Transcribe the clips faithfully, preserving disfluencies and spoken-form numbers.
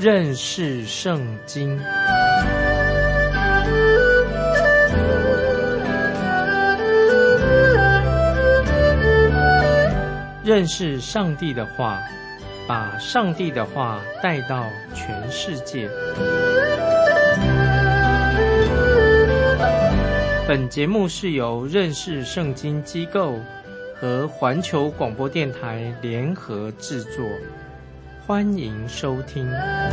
认识圣经。认识上帝的话，把上帝的话带到全世界。本节目是由认识圣经机构和环球广播电台联合制作，欢迎收听。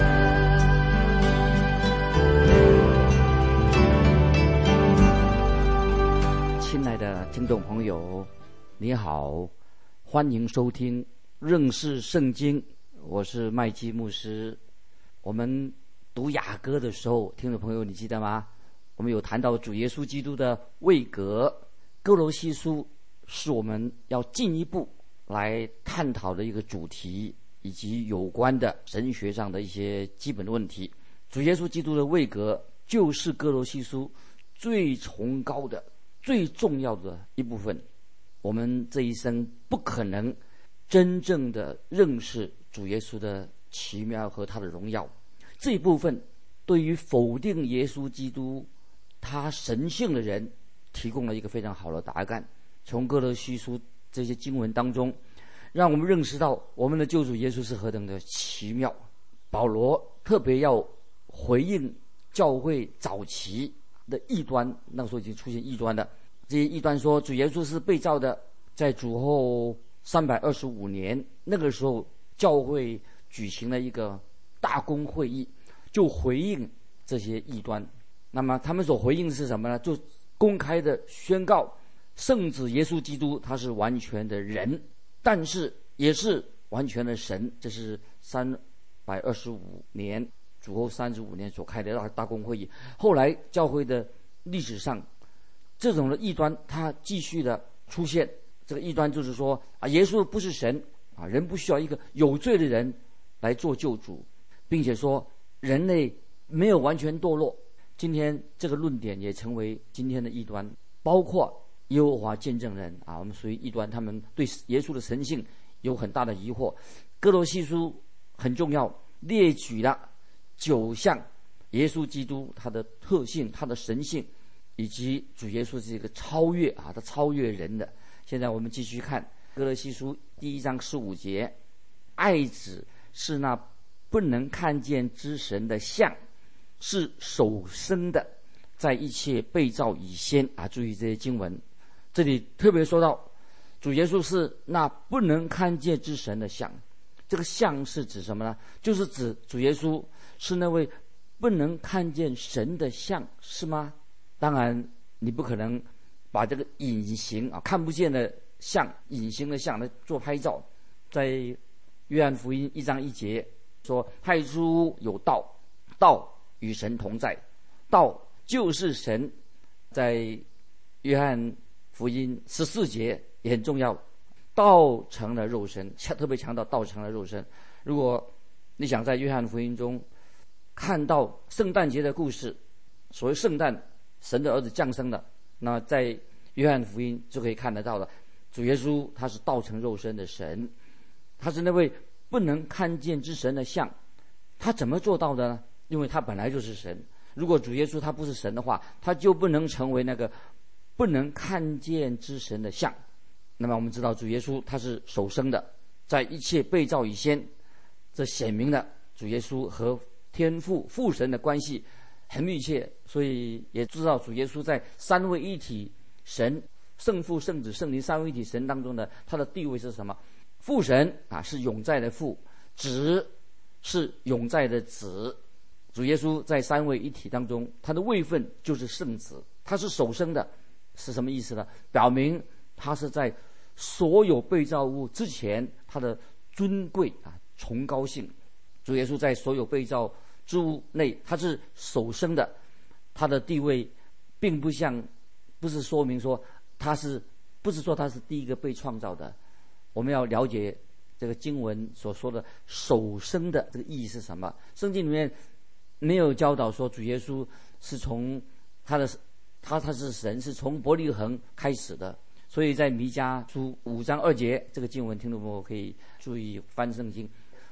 亲爱的听众朋友，你好，欢迎收听认识圣经，我是麦基牧师。我们读雅歌的时候，听众朋友你记得吗？我们有谈到主耶稣基督的位格。哥罗西书是我们要进一步来探讨的一个主题，以及有关的神学上的一些基本的问题。主耶稣基督的位格就是哥罗西书最崇高的最重要的一部分。我们这一生不可能真正的认识主耶稣的奇妙和他的荣耀，这一部分对于否定耶稣基督他神性的人提供了一个非常好的答案。从哥罗西书这些经文当中，让我们认识到我们的救主耶稣是何等的奇妙。保罗特别要回应教会早期的异端，那个时候已经出现异端了。这些异端说主耶稣是被造的，在主后三百二十五年，那个时候教会举行了一个大公会议，就回应这些异端。那么他们所回应的是什么呢？就公开的宣告圣子耶稣基督他是完全的人，但是也是完全的神。这是三百二十五年主后三十五年所开的大大公会议。后来教会的历史上，这种的异端它继续的出现。这个异端就是说啊，耶稣不是神啊，人不需要一个有罪的人来做救主，并且说人类没有完全堕落。今天这个论点也成为今天的异端，包括耶和华见证人啊，我们属于异端，他们对耶稣的神性有很大的疑惑。哥罗西书很重要，列举了九项耶稣基督他的特性、他的神性，以及主耶稣是一个超越啊，他超越人的。现在我们继续看哥罗西书第一章十五节，爱子是那不能看见之神的像，是首生的，在一切被造以先啊！注意这些经文，这里特别说到主耶稣是那不能看见之神的像。这个像是指什么呢？就是指主耶稣是那位不能看见神的像，是吗？当然你不可能把这个隐形啊看不见的像、隐形的像来做拍照。在约翰福音一章一节说，太初有道，道与神同在，道就是神。在约翰福音十四节也很重要，道成了肉身，特别强调道成了肉身。如果你想在约翰福音中看到圣诞节的故事，所谓圣诞神的儿子降生了，那在约翰福音就可以看得到了。主耶稣他是道成肉身的神，他是那位不能看见之神的像。他怎么做到的呢？因为他本来就是神。如果主耶稣他不是神的话，他就不能成为那个不能看见之神的像。那么我们知道主耶稣他是首生的，在一切被造以先，这显明了主耶稣和天父父神的关系很密切，所以也知道主耶稣在三位一体神圣父圣子圣灵三位一体神当中的他的地位是什么？父神啊是永在的父，子是永在的子。主耶稣在三位一体当中，他的位分就是圣子，他是首生的。是什么意思呢？表明他是在所有被造物之前，他的尊贵啊崇高性。主耶稣在所有被造之物内，他是首生的，他的地位并不像，不是说明说他是不是说他是第一个被创造的。我们要了解这个经文所说的首生的这个意义是什么。圣经里面没有教导说主耶稣是从他的他他是神是从伯利恒开始的，所以在弥迦书五章二节这个经文，听众朋友可以注意翻圣经。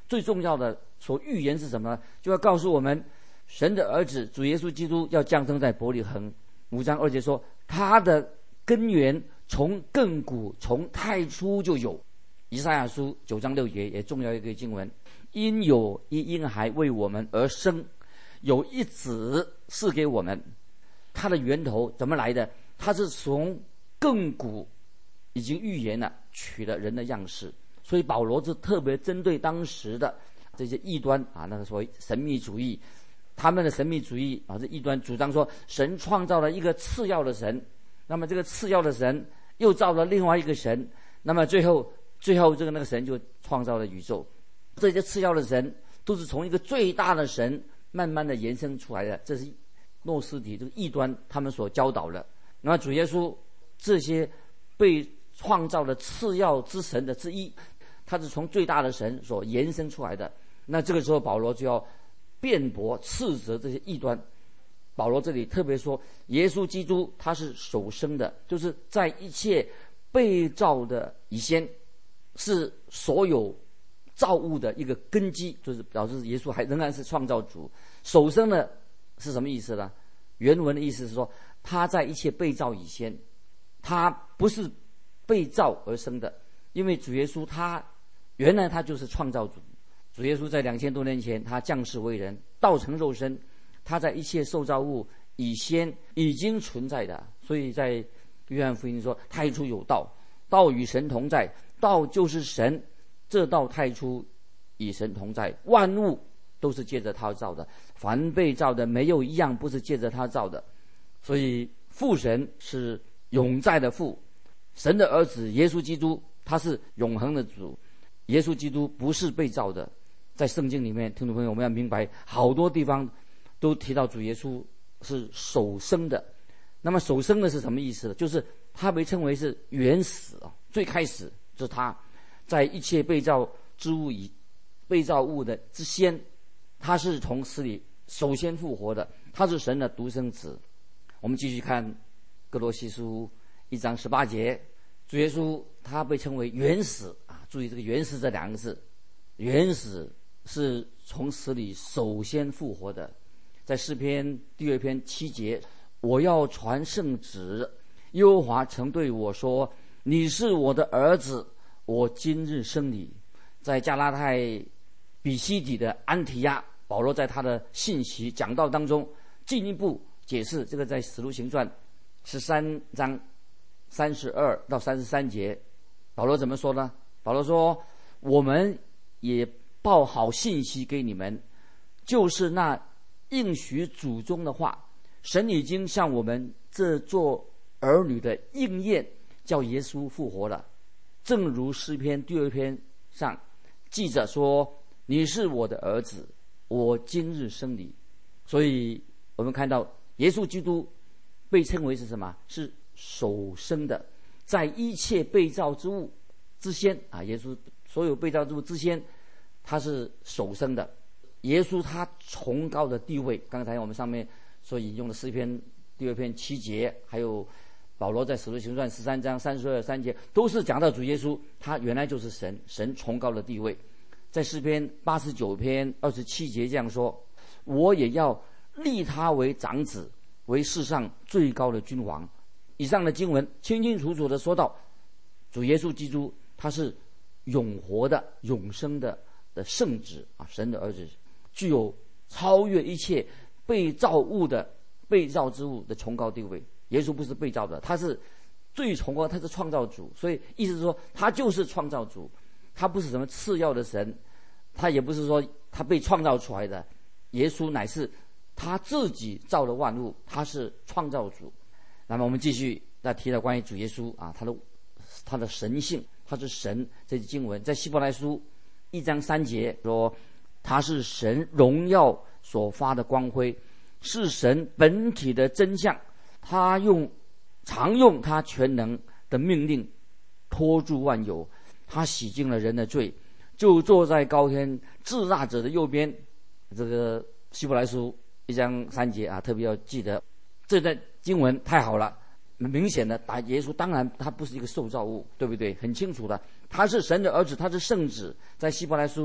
最重要的所预言是什么呢？就要告诉我们，神的儿子主耶稣基督要降生在伯利恒。五章二节说，他的根源从亘古从太初就有。以赛亚书九章六节也重要一个经文，因有一婴孩为我们而生，有一子赐给我们。它的源头怎么来的？它是从亘古已经预言了，取了人的样式。所以保罗是特别针对当时的这些异端啊，那个所谓神秘主义，他们的神秘主义啊，这异端主张说神创造了一个次要的神，那么这个次要的神又造了另外一个神，那么最后最后这个那个神就创造了宇宙。这些次要的神都是从一个最大的神慢慢的延伸出来的，这是诺斯底这个异端他们所教导的。那么主耶稣这些被创造的次要之神的之一，他是从最大的神所延伸出来的。那这个时候保罗就要辩驳斥责这些异端。保罗这里特别说，耶稣基督他是首生的，就是在一切被造的以先，是所有造物的一个根基，就是表示耶稣还仍然是创造主。首生的是什么意思呢？原文的意思是说，他在一切被造以先，他不是被造而生的，因为主耶稣他原来他就是创造主。主耶稣在两千多年前他降世为人，道成肉身，他在一切受造物以先已经存在的。所以在约翰福音说，太初有道，道与神同在，道就是神，这道太初与神同在，万物都是借着他造的，凡被造的没有一样不是借着他造的。所以父神是永在的父，神的儿子耶稣基督他是永恒的主。耶稣基督不是被造的。在圣经里面，听众朋友，我们要明白，好多地方都提到主耶稣是首生的。那么首生的是什么意思呢？就是他被称为是原始啊，最开始就是他在一切被造之物以被造物的之先，他是从死里首先复活的，他是神的独生子。我们继续看哥罗西书一章十八节，主耶稣他被称为原始啊，注意这个原始这两个字，原始是从死里首先复活的。在诗篇第二篇七节，我要传圣旨，耶和华曾对我说，你是我的儿子，我今日生你。在加拉太比西底的安提亚，保罗在他的信息讲道当中进一步解释这个，在使徒行传十三章三十二到三十三节，保罗怎么说呢？保罗说，我们也报好信息给你们，就是那应许祖宗的话，神已经向我们这做儿女的应验，叫耶稣复活了。正如诗篇第二篇上记着说，你是我的儿子，我今日生你。所以我们看到耶稣基督被称为是什么？是首生的，在一切被造之物之先啊，耶稣所有被造之物之先，他是首生的。耶稣他崇高的地位，刚才我们上面所引用的诗篇第二篇七节，还有保罗在使徒行传十三章三十二三节，都是讲到主耶稣他原来就是神，神崇高的地位。在诗篇八十九篇二十七节这样说，我也要立他为长子，为世上最高的君王。以上的经文清清楚楚的说到，主耶稣基督他是永活的永生的的圣子啊，神的儿子，具有超越一切被造物的被造之物的崇高地位。耶稣不是被造的，他是最崇高，他是创造主。所以意思是说，他就是创造主，他不是什么次要的神，他也不是说他被创造出来的。耶稣乃是他自己造了万物，他是创造主。那么我们继续再提到关于主耶稣啊，他的他的神性，他是神。这些经文在希伯来书一章三节说，他是神荣耀所发的光辉，是神本体的真相。他用常用他全能的命令托住万有，他洗净了人的罪，就坐在高天至大者的右边。这个希伯来书一章三节啊，特别要记得这段经文太好了。明显的打耶稣，当然他不是一个受造物，对不对？很清楚的，他是神的儿子，他是圣子。在希伯来书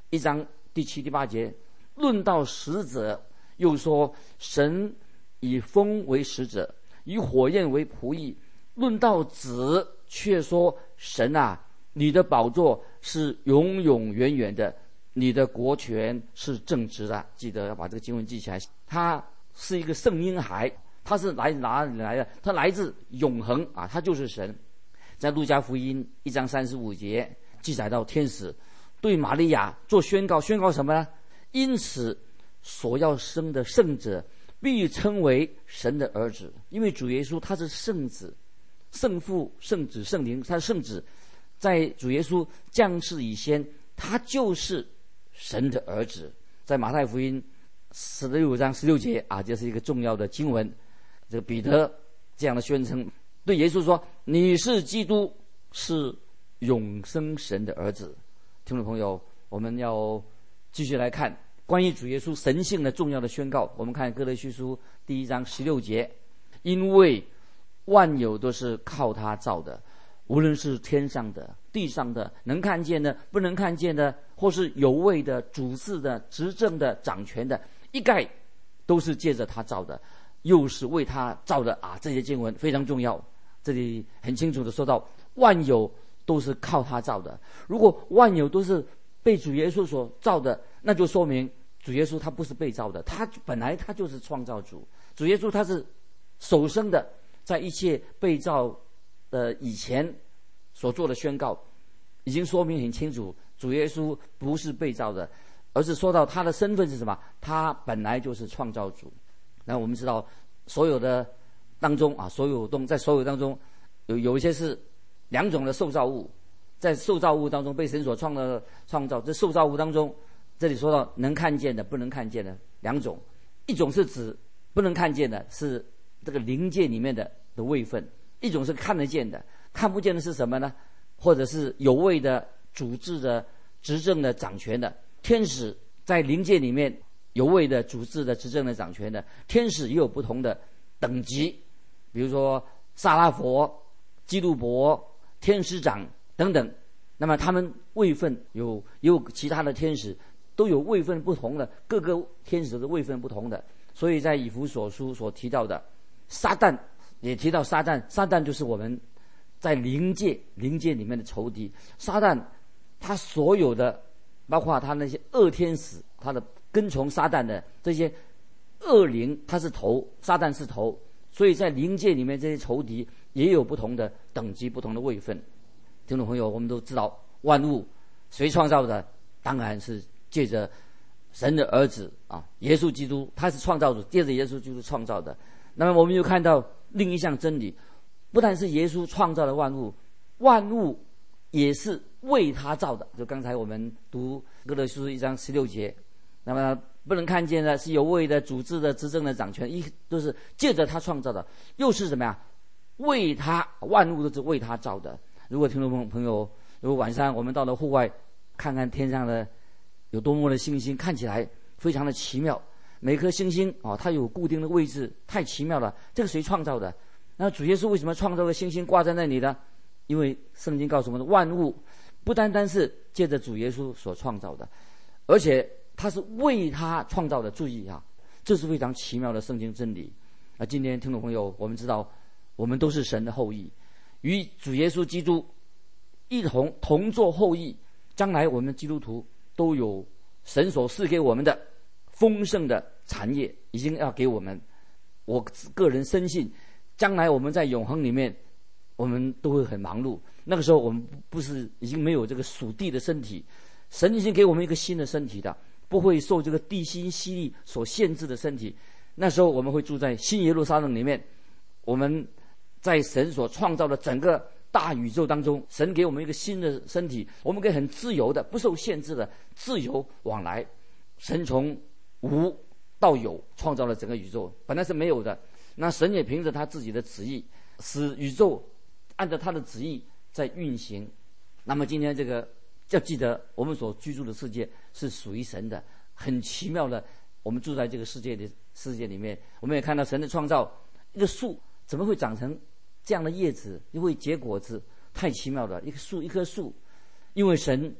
一章第七、第八节，论到使者，又说神以风为使者，以火焰为仆役。论到子，却说神啊，你的宝座是永永远远的，你的国权是正直的。记得要把这个经文记起来。他是一个圣婴孩，他是来哪里来的？他来自永恒啊，他就是神。在路加福音一章三十五节记载到，天使对玛利亚做宣告，宣告什么呢？因此所要生的圣者必称为神的儿子。因为主耶稣他是圣子，圣父、圣子、圣灵，他是圣子，在主耶稣降世以前，他就是神的儿子。在马太福音十六章十六节啊，这是一个重要的经文。这个彼得这样的宣称，对耶稣说：“你是基督，是永生神的儿子。”听众朋友，我们要继续来看关于主耶稣神性的重要的宣告。我们看哥罗西书第一章十六节，因为万有都是靠他造的，无论是天上的、地上的，能看见的、不能看见的，或是有位的、主治的、执政的、掌权的，一概都是借着他造的，又是为他造的啊！这些经文非常重要，这里很清楚的说到，万有都是靠他造的。如果万有都是被主耶稣所造的，那就说明主耶稣他不是被造的，他本来他就是创造主。主耶稣他是首生的，在一切被造的以前所做的宣告，已经说明很清楚，主耶稣不是被造的，而是说到他的身份是什么？他本来就是创造主。那我们知道，所有的当中啊，所有东在所有当中，有有一些是两种的受造物，在受造物当中被神所创的创造。这受造物当中，这里说到能看见的、不能看见的两种，一种是指不能看见的，是这个灵界里面的的位分；一种是看得见的，看不见的是什么呢？或者是有位的、主治的、执政的、掌权的天使，在灵界里面有位的、主治的、执政的、掌权的天使也有不同的等级，比如说撒拉佛、基路伯、天使长等等。那么他们位分有也有其他的天使都有位分不同的，各个天使的位分不同的。所以在以弗所书所提到的撒旦，也提到撒旦，撒旦就是我们在灵界灵界里面的仇敌。撒旦他所有的，包括他那些恶天使，他的跟从撒旦的这些恶灵，他是头，撒旦是头。所以在灵界里面，这些仇敌也有不同的等级、不同的位分。听众朋友，我们都知道万物谁创造的？当然是借着神的儿子啊，耶稣基督，他是创造主，借着耶稣基督创造的。那么我们又看到另一项真理，不但是耶稣创造了万物，万物也是为他造的。就刚才我们读哥罗西书一章十六节，那么不能看见的是有位的、主治的、执政的、掌权，一都是借着他创造的，又是怎么样？为他，万物都是为他造的。如果听众朋友，如果晚上我们到了户外，看看天上的有多么的星星，看起来非常的奇妙。每颗星星哦，它有固定的位置，太奇妙了。这个谁创造的？那主耶稣为什么创造个星星挂在那里呢？因为圣经告诉我们，万物不单单是借着主耶稣所创造的，而且他是为他创造的。注意啊，这是非常奇妙的圣经真理。啊，今天听众朋友，我们知道我们都是神的后裔，与主耶稣基督一同同作后裔。将来我们基督徒都有神所赐给我们的丰盛的产业，已经要给我们。我个人深信，将来我们在永恒里面，我们都会很忙碌。那个时候我们不是已经没有这个属地的身体，神已经给我们一个新的身体的，不会受这个地心吸力所限制的身体。那时候我们会住在新耶路撒冷里面，我们在神所创造的整个大宇宙当中，神给我们一个新的身体，我们可以很自由的、不受限制的自由往来。神从无到有创造了整个宇宙，本来是没有的，那神也凭着他自己的旨意，使宇宙按照他的旨意在运行。那么今天这个要记得，我们所居住的世界是属于神的，很奇妙的。我们住在这个世界的世界里面，我们也看到神的创造。一个树怎么会长成这样的叶子，又会结果子？太奇妙了！一棵树，一棵树，因为神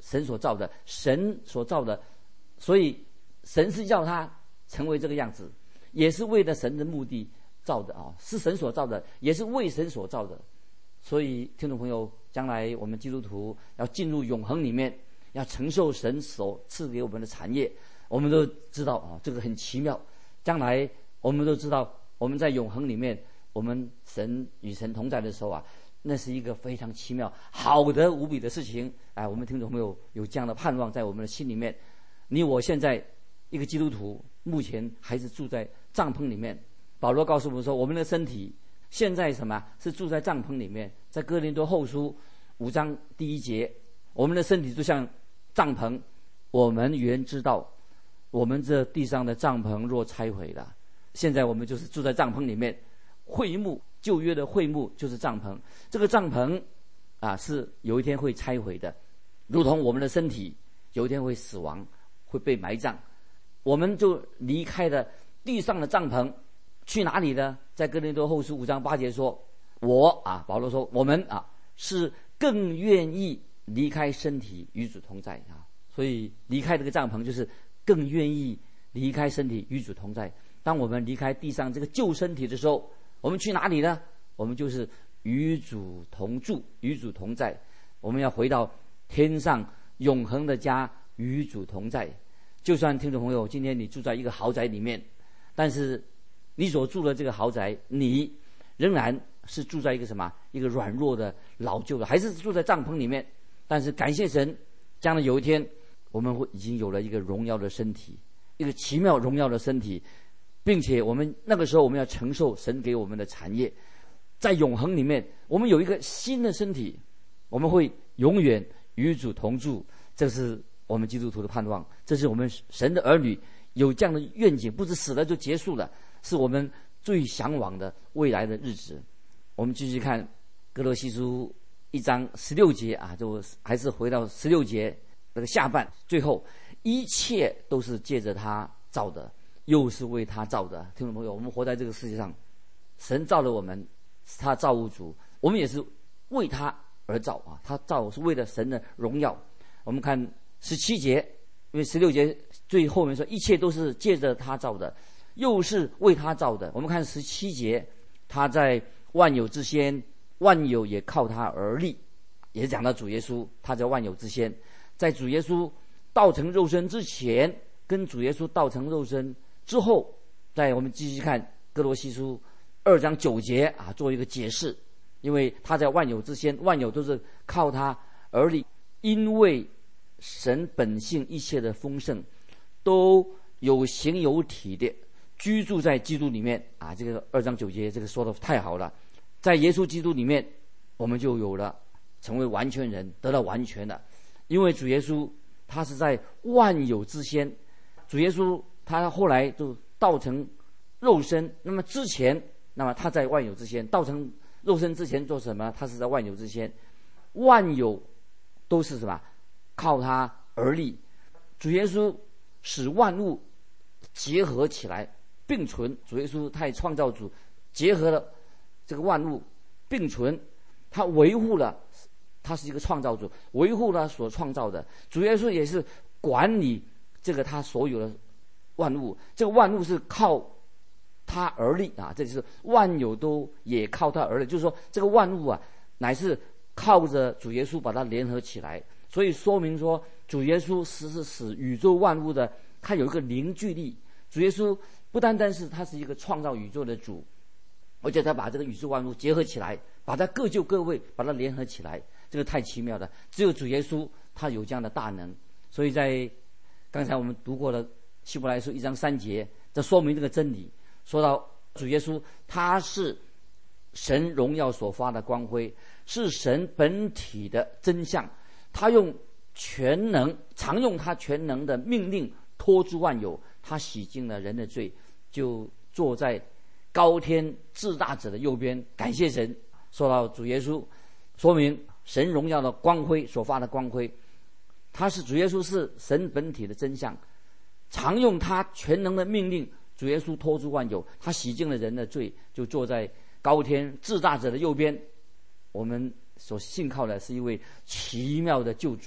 神所造的，神所造的，所以神是要他成为这个样子，也是为了神的目的造的啊，是神所造的，也是为神所造的。所以听众朋友，将来我们基督徒要进入永恒里面，要承受神所赐给我们的产业，我们都知道啊，这个很奇妙。将来我们都知道，我们在永恒里面，我们神与神同在的时候啊，那是一个非常奇妙、好得无比的事情。哎，我们听众朋友有这样的盼望在我们的心里面。你我现在一个基督徒，目前还是住在帐篷里面。保罗告诉我们说，我们的身体现在什么是住在帐篷里面？在哥林多后书五章第一节，我们的身体就像帐篷，我们原知道，我们这地上的帐篷若拆毁了，现在我们就是住在帐篷里面。会幕，旧约的会幕就是帐篷，这个帐篷啊是有一天会拆毁的，如同我们的身体有一天会死亡，会被埋葬。我们就离开了地上的帐篷，去哪里呢？在哥林多后书五章八节说，我啊，保罗说，我们啊是更愿意离开身体与主同在啊，所以离开这个帐篷就是更愿意离开身体与主同在。当我们离开地上这个旧身体的时候，我们去哪里呢？我们就是与主同住，与主同在。我们要回到天上永恒的家，与主同在。就算听众朋友今天你住在一个豪宅里面，但是你所住的这个豪宅，你仍然是住在一个什么？一个软弱的、老旧的，还是住在帐篷里面。但是感谢神，将来有一天，我们会已经有了一个荣耀的身体，一个奇妙荣耀的身体，并且我们那个时候我们要承受神给我们的产业。在永恒里面，我们有一个新的身体，我们会永远与主同住。这是我们基督徒的盼望，这是我们神的儿女有这样的愿景，不是死了就结束了，是我们最向往的未来的日子。我们继续看哥罗西书一章十六节啊，就还是回到十六节那个下半，最后一切都是借着他造的，又是为他造的。听众朋友，我们活在这个世界上，神造了我们，是他造物主，我们也是为他而造啊，他造是为了神的荣耀。我们看十七节，因为十六节最后面说一切都是借着他造的，又是为他造的。我们看十七节，他在万有之先，万有也靠他而立，也是讲到主耶稣，他在万有之先，在主耶稣道成肉身之前，跟主耶稣道成肉身之后，在我们继续看哥罗西书二章九节啊，做一个解释。因为他在万有之先，万有都是靠他而立，因为神本性一切的丰盛都有形有体的居住在基督里面啊。这个二章九节这个说的太好了，在耶稣基督里面，我们就有了成为完全人，得到完全了。因为主耶稣他是在万有之先，主耶稣他后来就道成肉身，那么之前，那么他在万有之先，道成肉身之前做什么？他是在万有之先，万有都是什么？靠他而立。主耶稣使万物结合起来并存，主耶稣他也创造主，结合了这个万物并存，他维护了，他是一个创造主，维护了所创造的。主耶稣也是管理这个他所有的万物，这个万物是靠他而立啊，这就是万有都也靠他而立，就是说这个万物啊，乃是靠着主耶稣把它联合起来，所以说明说主耶稣是是使宇宙万物的，他有一个凝聚力。主耶稣不单单是他是一个创造宇宙的主，而且他把这个宇宙万物结合起来，把它各就各位，把它联合起来，这个太奇妙了。只有主耶稣他有这样的大能。所以在刚才我们读过了希伯来书一章三节，这说明这个真理。说到主耶稣，他是神荣耀所发的光辉，是神本体的真相。他用全能，常用他全能的命令托住万有，他洗净了人的罪，就坐在高天至大者的右边。感谢神。说到主耶稣，说明神荣耀的光辉所发的光辉，他是主耶稣是神本体的真相，常用他全能的命令。主耶稣托住万有，他洗净了人的罪，就坐在高天至大者的右边。我们所信靠的是一位奇妙的救主，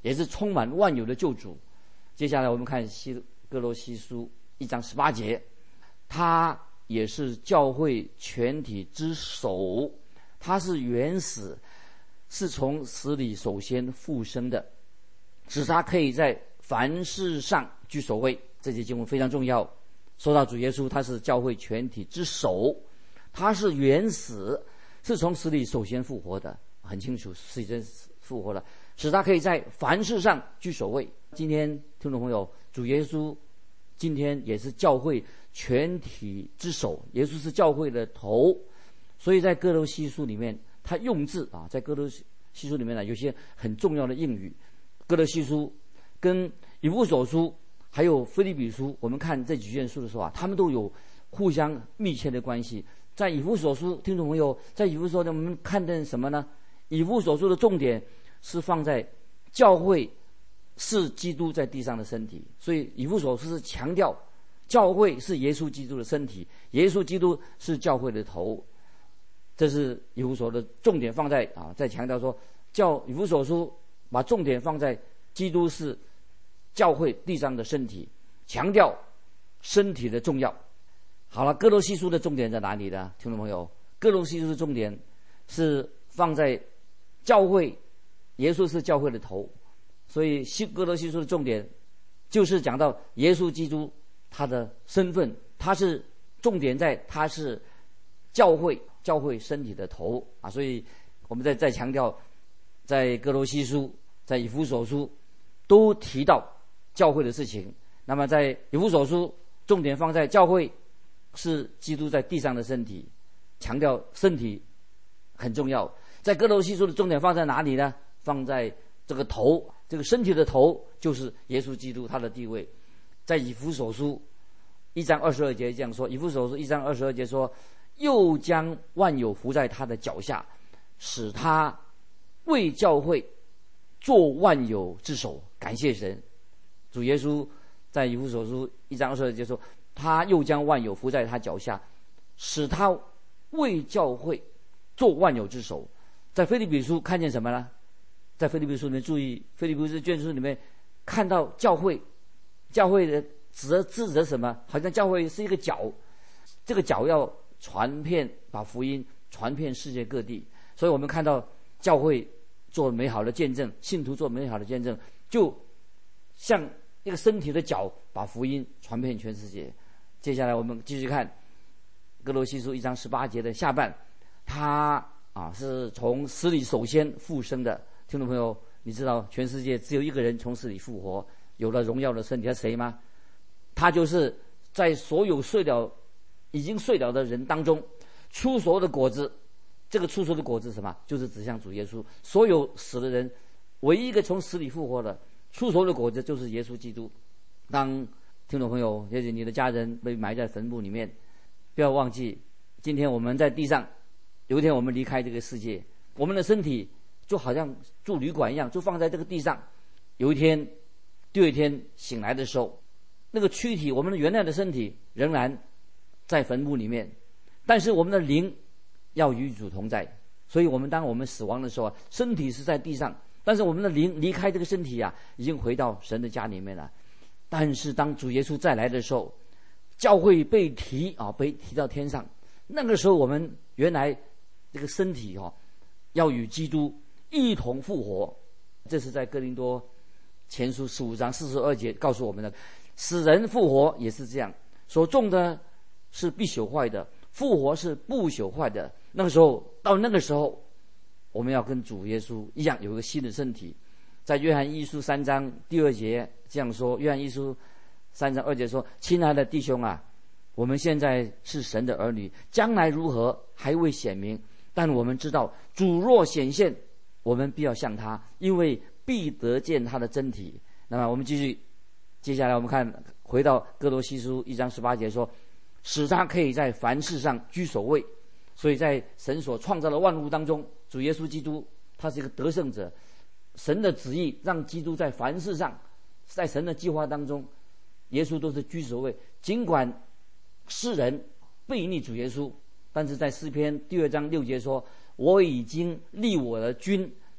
也是充满万有的救主。接下来我们看西哥罗西书一章十八节，他也是教会全体之首，他是原始，是从死里首先复生的，使他可以在凡事上居首位。这节经文非常重要，说到主耶稣，他是教会全体之首，他是原始，是从死里首先复活的，很清楚是已经复活了，使他可以在凡事上居首位。今天听众朋友，主耶稣今天也是教会全体之首，耶稣是教会的头。所以在哥罗西书里面，他用字啊，在哥罗西书里面呢，有些很重要的应语。哥罗西书跟以弗所书还有腓立比书，我们看这几卷书的时候啊，他们都有互相密切的关系。在以弗所书，听众朋友，在以弗所我们看见什么呢？以弗所书的重点是放在教会是基督在地上的身体，所以以弗所书是强调教会是耶稣基督的身体，耶稣基督是教会的头。这是以弗所的重点放在啊，在强调说，教以弗所书把重点放在基督是教会地上的身体，强调身体的重要。好了，哥罗西书的重点在哪里呢？听众朋友，哥罗西书的重点是放在教会，耶稣是教会的头，所以哥罗西书的重点就是讲到耶稣基督他的身份，他是重点在他是教会教会身体的头啊。所以我们再再强调，在哥罗西书在以弗所书都提到教会的事情。那么在以弗所书重点放在教会是基督在地上的身体，强调身体很重要。在哥罗西书的重点放在哪里呢？放在这个头，这个身体的头就是耶稣基督他的地位。在以弗所书一章二十二节这样说，以弗所书一章二十二节说，又将万有伏在他的脚下，使他为教会做万有之首。感谢神，主耶稣在以弗所书一章二十二节说，他又将万有伏在他脚下，使他为教会做万有之首。在腓立比书看见什么呢？在腓立比书里面，注意腓立比书卷书里面看到教会，教会的指的指责什么？好像教会是一个角，这个角要传遍，把福音传遍世界各地。所以我们看到教会做美好的见证，信徒做美好的见证，就像一个身体的脚，把福音传遍全世界。接下来我们继续看哥罗西书一章十八节的下半，他啊是从死里首先复生的。听众朋友，你知道全世界只有一个人从死里复活，有了荣耀的身体，他是谁吗？他就是在所有睡了已经睡了的人当中出熟的果子。这个出熟的果子是什么？就是指向主耶稣。所有死的人，唯一一个从死里复活的出熟的果子就是耶稣基督。当听众朋友，也许你的家人被埋在坟墓里面，不要忘记，今天我们在地上，有一天我们离开这个世界，我们的身体就好像住旅馆一样，就放在这个地上。有一天，第二天醒来的时候，那个躯体，我们的原来的身体仍然在坟墓里面，但是我们的灵要与主同在。所以我们当我们死亡的时候，身体是在地上，但是我们的灵离开这个身体啊，已经回到神的家里面了。但是当主耶稣再来的时候，教会被提啊，被提到天上。那个时候我们原来这个身体哦，要与基督一同复活。这是在哥林多前书十五章四十二节告诉我们的。死人复活也是这样，所种的是必朽坏的，复活是不朽坏的。那个时候，到那个时候，我们要跟主耶稣一样，有一个新的身体。在约翰一书三章第二节这样说，约翰一书三章二节说：亲爱的弟兄啊，我们现在是神的儿女，将来如何还未显明，但我们知道主若显现，我们必要像他，因为必得见他的真体。那么我们继续，接下来我们看回到哥罗西书一章十八节说，使他可以在凡事上居首位。所以在神所创造的万物当中，主耶稣基督他是一个得胜者。神的旨意让基督在凡事上，在神的计划当中，耶稣都是居首位。尽管世人背逆主耶稣，但是在诗篇第二章六节说，我已经立我的君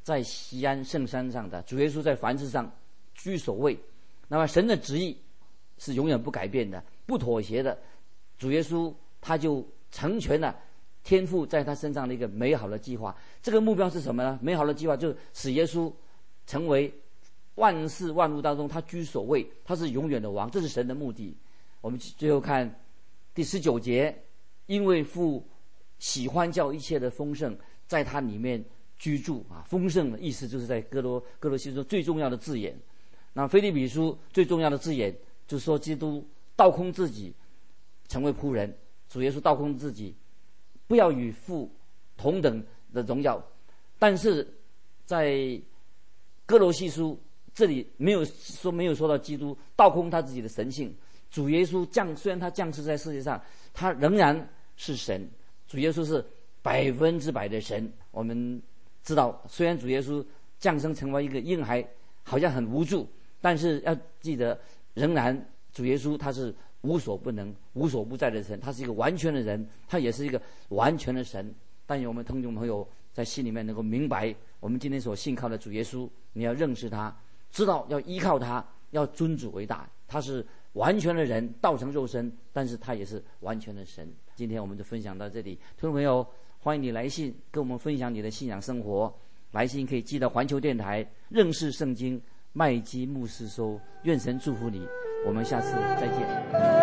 在锡安圣山上的，主耶稣在凡事上居首位。那么神的旨意是永远不改变的，不妥协的。主耶稣他就成全了天父在他身上的一个美好的计划。这个目标是什么呢？美好的计划就是使耶稣成为万事万物当中他居首位，他是永远的王，这是神的目的。我们最后看第十九节，因为父喜欢叫一切的丰盛在他里面居住啊。丰盛的意思就是在哥罗哥罗西书最重要的字眼。那腓立比书最重要的字眼就是说，基督倒空自己成为仆人，主耶稣倒空自己，不要与父同等的荣耀。但是在哥罗西书这里没有说没有说到基督倒空他自己的神性。主耶稣降，虽然他降世在世界上，他仍然是神。主耶稣是百分之百的神。我们知道，虽然主耶稣降生成为一个婴孩，好像很无助，但是要记得，仍然主耶稣他是无所不能、无所不在的神，他是一个完全的人，他也是一个完全的神。但愿我们听众朋友在心里面能够明白，我们今天所信靠的主耶稣，你要认识他，知道要依靠他，要尊主为大。他是完全的人，道成肉身，但是他也是完全的神。今天我们就分享到这里，听众朋友，欢迎你来信跟我们分享你的信仰生活。来信可以寄到环球电台认识圣经麦基牧师收。愿神祝福你，我们下次再见。